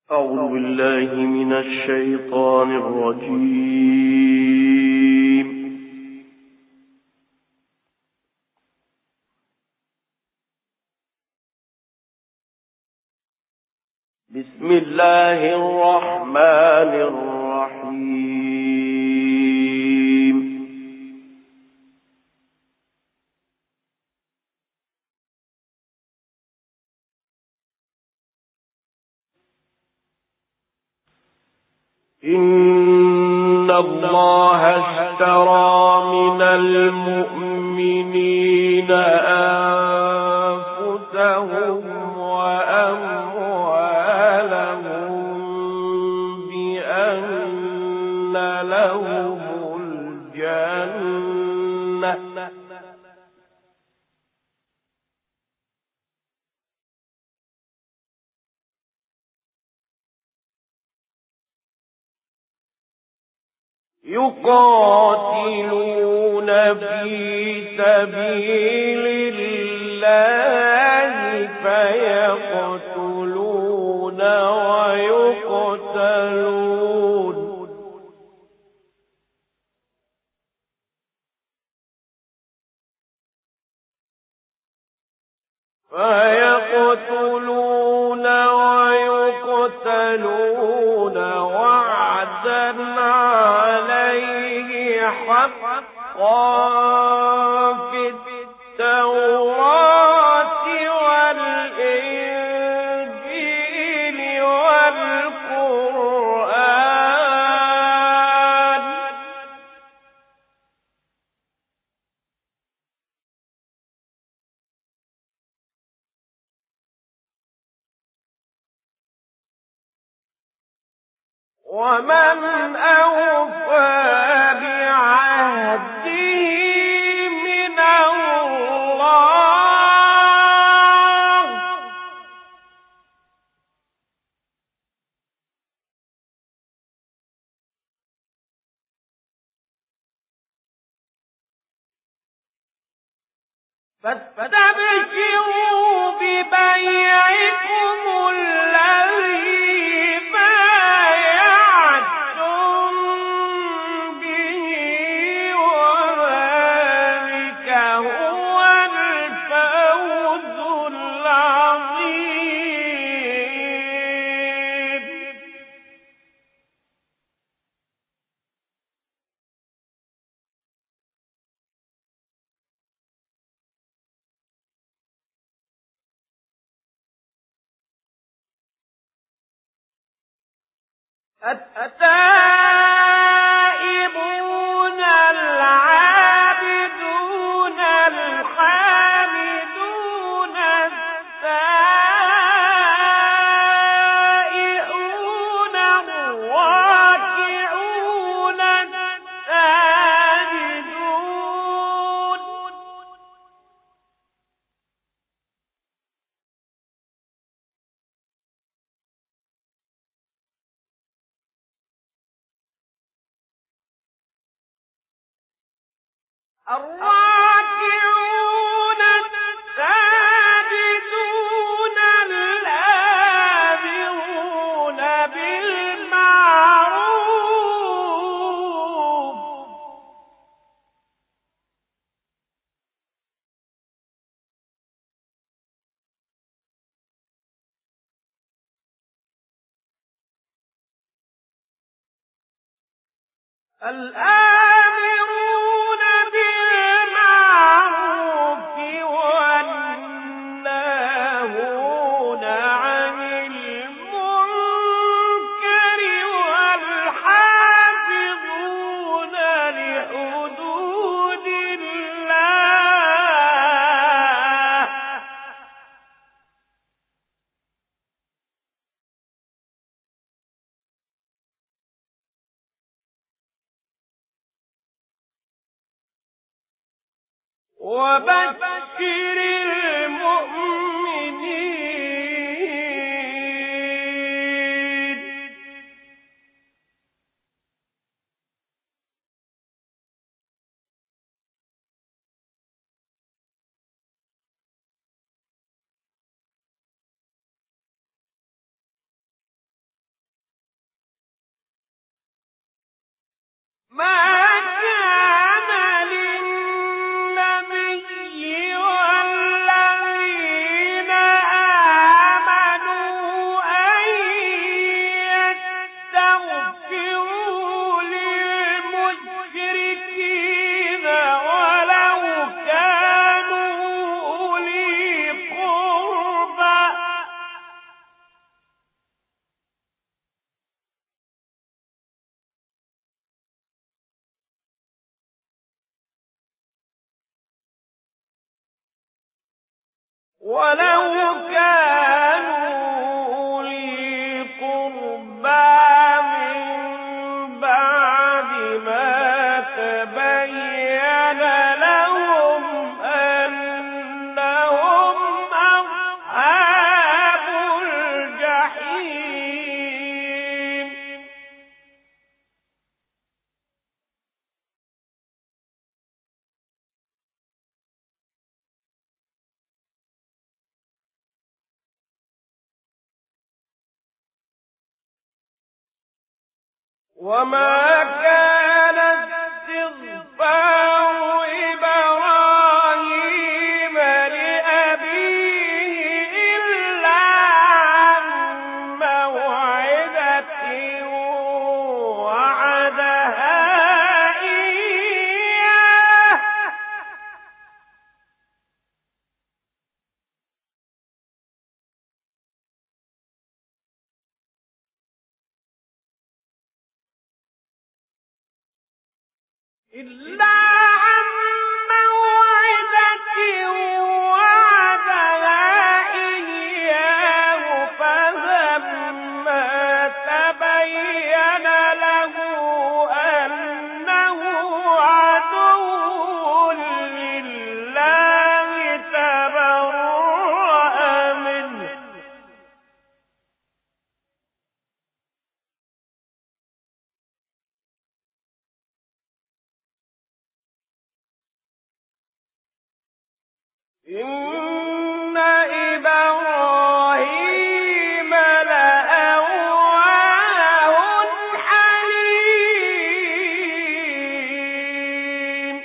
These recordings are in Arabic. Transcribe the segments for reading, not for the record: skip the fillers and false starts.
أعوذ بالله من الشيطان الرجيم. بسم الله الرحمن الرحيم. إن الله اشترى من المؤمنين أنفسهم وأموالهم بأن لهم الجنة يقاتلون في سبيل الله فيقتلون ويقتلون وعدا عليه حقا في التوراة والإنجيل والقرآن ومن أوفى بعهده من الله فاستبشروا ببيعكم الذي بايعتم به وذلك هو الفوز العظيم. التائبون العابدون الحامدون السائحون الراكعون الساجدون الراكعون الساجدون الآمرون بالمعروف الآمرون بالمعروف والناهون عن المنكر والحافظون لحدود الله وبشر المؤمنين ولو كانوا أولي قربى من بعد ما تبين لهم أنهم أصحاب الجحيم. وما كان استغفار إبراهيم لأبيه إلا عن موعدة وعدها إياه إلا عن موعدة وعدها إياه فلما تبين له أنه عدو لله تبرأ منه. إن إبراهيم لأواه حليم.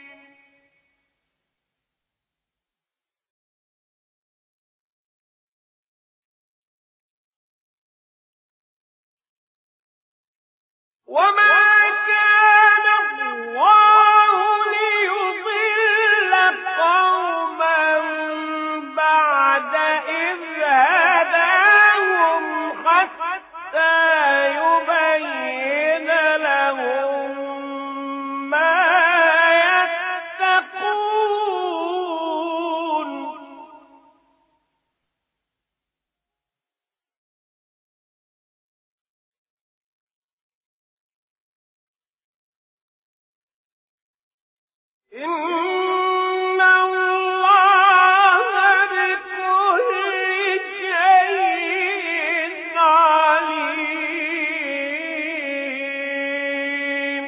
وما كان الله ليضل قوما بعد إذ هداهم حتى يبين لهم ما يتقون. إن الله بكل شيء عليم.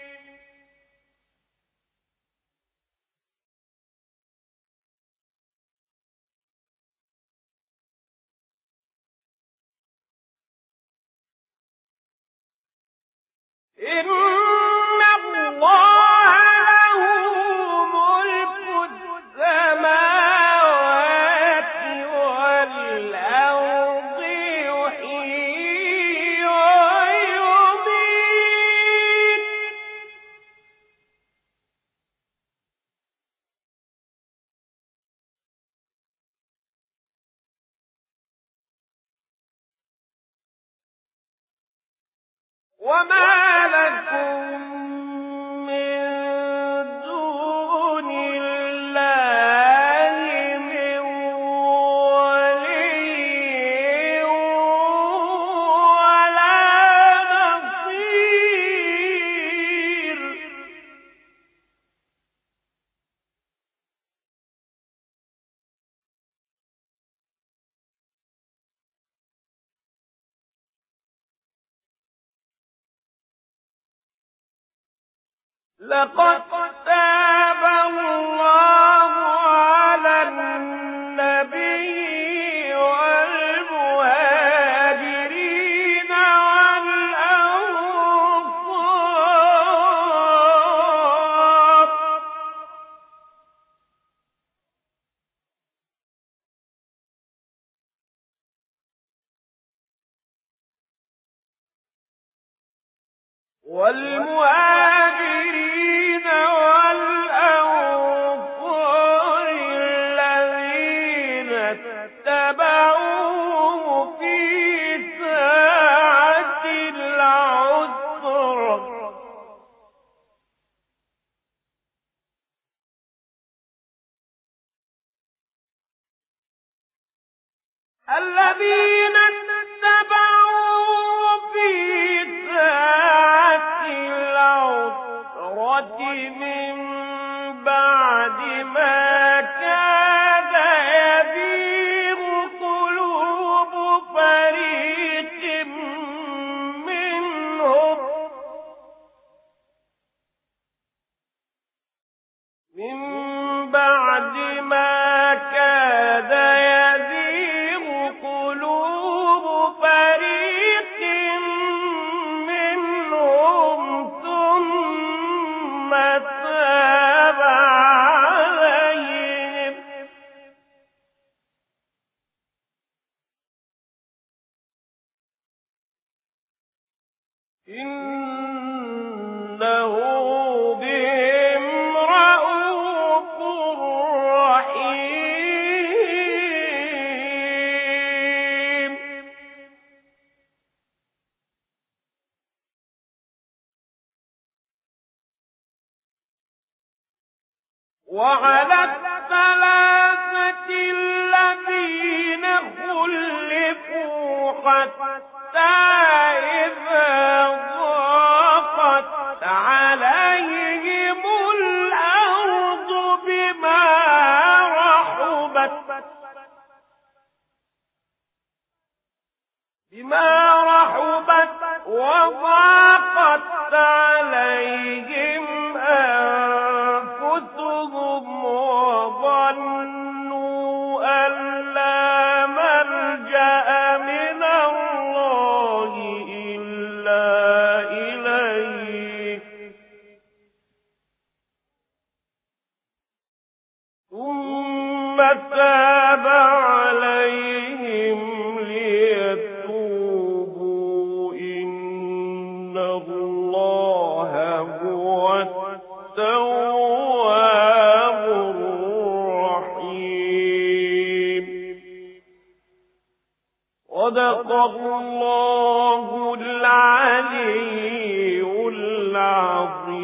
إن الله له ملك السماوات والأرض يحيي ويميت. وما لكم من دون الله من ولي ولا نصير. لقد تاب الله على النبي والمهاجرين والأنصار والمهاجرين والأنصار الذين اتبعوه في ساعة العسرة إنه بهم رءوف رحيم. وعلى الثلاثة الذين خلفوا حتى إذا ضاقت عليهم الأرض بما رحبت وضاقت عليهم أنفسهم وظنوا أن لا ملجأ من الله إلا إليه ثم تاب عليهم ليتوبوا إن الله هو التواب الرحيم. صدق الله العلي العظيم.